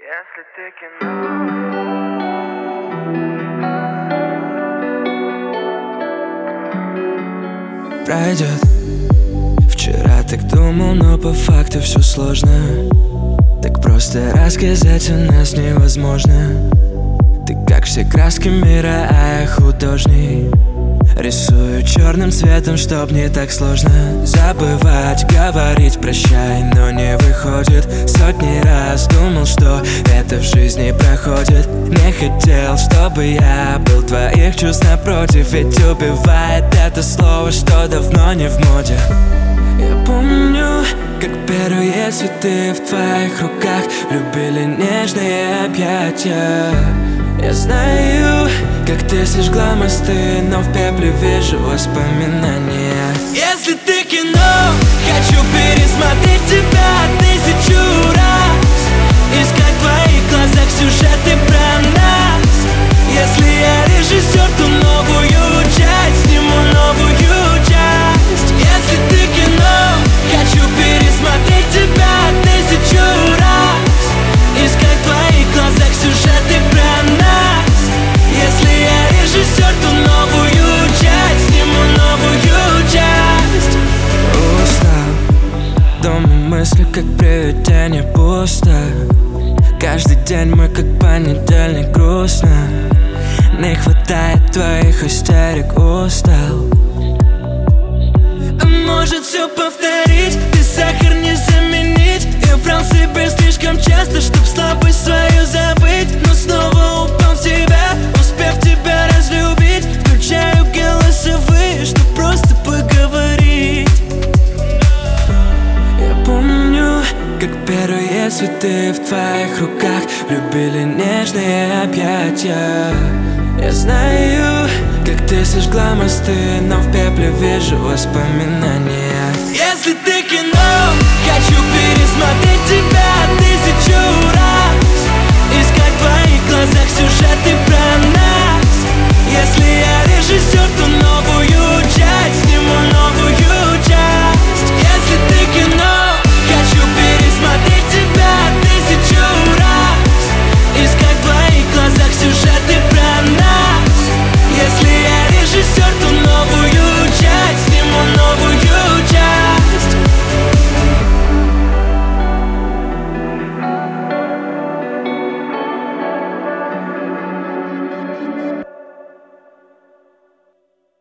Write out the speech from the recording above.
Если ты кино. Пройдет. Вчера так думал, но по факту все сложно. Так просто рассказать у нас невозможно. Ты как все краски мира, а я художник. Рисую черным цветом, чтоб не так сложно забывать, говорить прощай, но не выходит. Сотни раз думал, что это в жизни проходит. Не хотел, чтобы я был твоих чувств напротив. Ведь убивает это слово, что давно не в моде. Я помню, как первые цветы в твоих руках любили нежные объятия. Я знаю, как ты сожгла мосты, но в пепле вижу воспоминания. Если ты кино, хочу пересмотреть тебя 1000 раз. Искать в твоих глазах сюжеты про нас. Если я режиссер, то новую часть, сниму новую часть. Если ты кино, хочу пересмотреть тебя 1000 раз. Искать в твоих глазах сюжеты про нас. Если я режиссер, то новую часть, сниму новую часть. Устал, дома мысли как привидение пусто. Каждый день мой как понедельник грустно. Не хватает твоих истерик, устал. А может все повторить, ты сахар не заменить. Я врал себе слишком часто, чтоб слабость свою забыть. Но снова упал в тебя, успев тебя разлюбить. Включаю голосовые, чтоб просто поговорить. Я помню, как первые цветы в твоих руках любили нежные объятия. Я знаю, как ты сожгла мосты, но в пепле вижу воспоминания. Если ты кино,